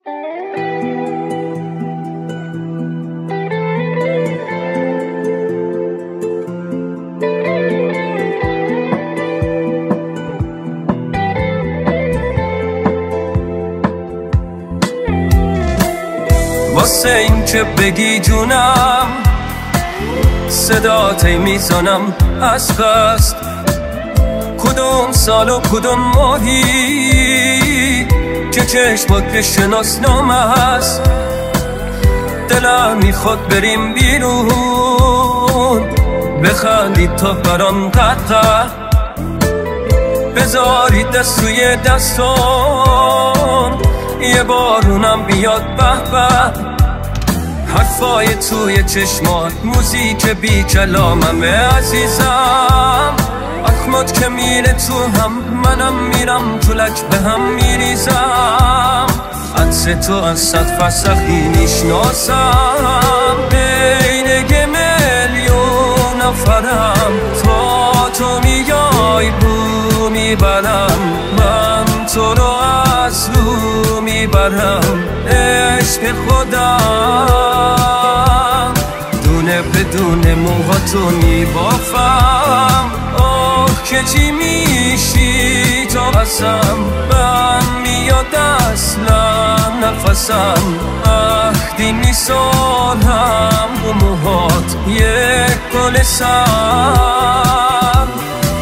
واسه این که بگی جونم صداتی میزنم از قصد، کدوم سال و کدوم ماهی که چشمات بشناسنامه هست. دلم میخواد بریم بیرون بخندی تا برام قطع، بذاری دست روی دستان یه بارونم بیاد به به. حرفای توی چشمات موزیک بی کلاممه عزیزم، اخمات که میره تو هم منم میرم تو لک به هم میریزم. عکس تو از 100 فرسخی میشناسم، بین یه میلیون نفرم تا تو میای بو میبرم، من تو رو از رو میبرم. عشق خودم دونه بدون موهاتو میبافم، آه که چی میشی تو بسم، من میاد اصلا نفسم. وقتی میسانم و موهات یک گل سر.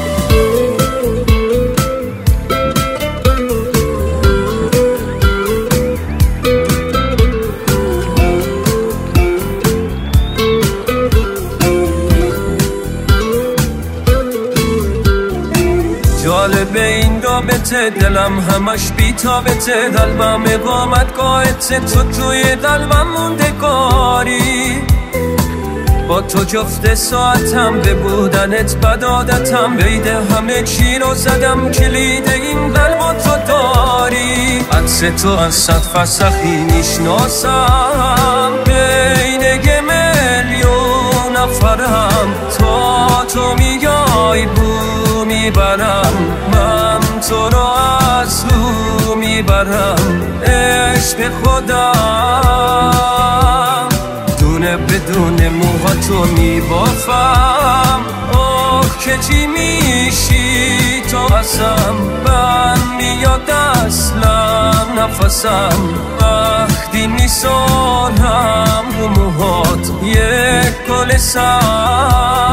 جالبه این رابطه، دلم همش بی‌تابته، قلبم اقامتگاهته، تو توی قلبم موندگاری. با تو جفت ساعتم به بودنت بد عادتم، بیده همه چی رو زدم کلید این قلب و تو داری. عکس تو از 100 فرسخی میشناسم، بین یه میلیون نفرم تا تو میای بو میبرم، من تو رو از رو میبرم. عشق خودم دونه بدون موهاتو میبافم، آه که چی میشی تو بسم، من میاد اصلا نفسم. وقتی میسانم رو موهات یک گل سر.